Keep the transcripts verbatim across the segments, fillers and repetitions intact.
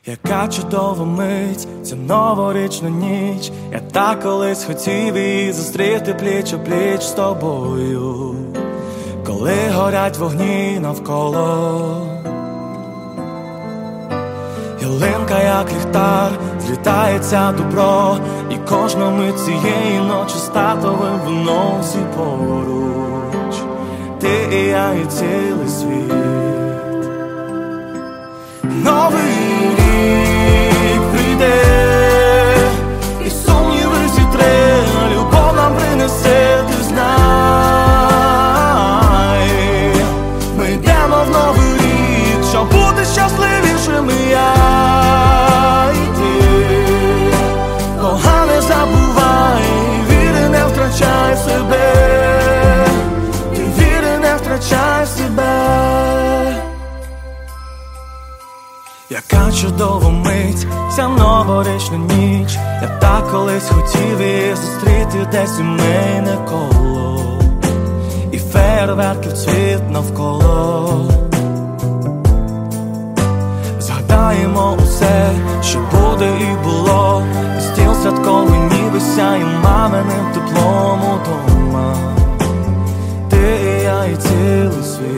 Яка чудова мить, ця новорічна ніч. Я так колись хотів її зустріти пліч о пліч з тобою, коли горять вогні навколо. Ялинка, як ліхтар, злітається добро, і кожну мить цієї ночі з татовим вином всі поруч. Ти і я, і цілий світ. Новий рік прийде, і сумніви зітре, любов нам принесе, ти знай. Ми йдемо в новий рік, щоб бути щасливішими, я і ти. Погане забувай, віри не втрачай себе, ти віри не втрачай себе. Яка чудова мить, ця новорічна ніч. Я так колись хотів її зустріти, де сімейне коло, і фейерверків цвіт навколо. Згадаємо усе, що буде і було, і стіл святковий ніби сяє маминим теплом удома. Ти і я, і цілий світ.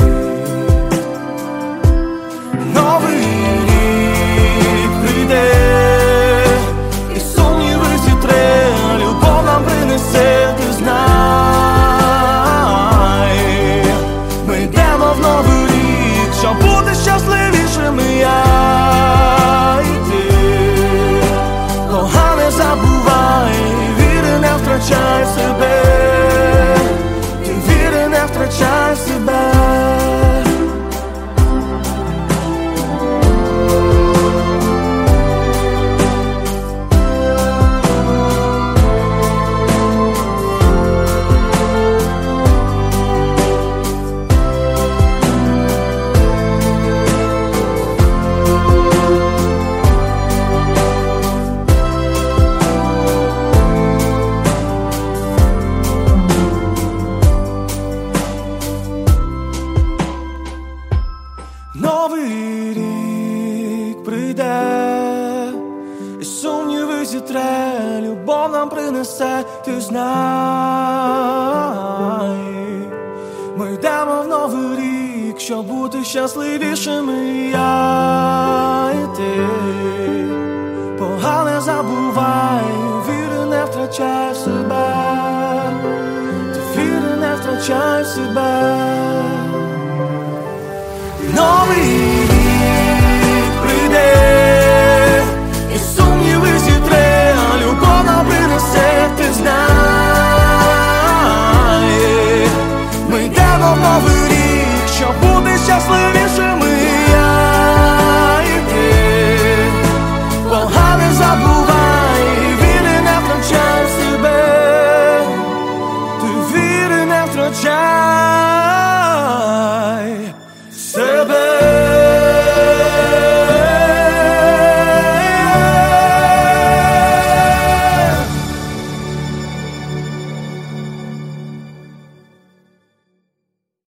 Новий рік прийде, і сумніви зітре, любов нам принесе, ти знай. Ми йдемо в новий рік, щоб бути щасливішими, я і ти. Погане забувай, віри не втрачай себе, ти віри не втрачай себе. Новий рік прийде, і сумніви зітре, любов нам принесе, ти знай. Ми йдемо в новий рік, щоб бути щасливішими, я і ти. Погане забувай, віри не втрачай себе, ти віри не втрачай себе. Новий рік прийде, і сумніви зітре, любов нам принесе, ти знай. Ми йдемо в новий